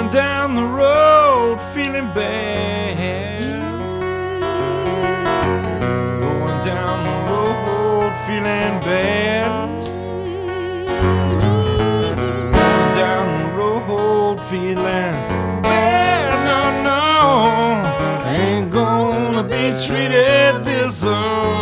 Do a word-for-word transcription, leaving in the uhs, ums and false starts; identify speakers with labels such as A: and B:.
A: Going down the road feeling bad. Going down the road feeling bad. Going down the road feeling bad. No, no, ain't gonna be treated this way.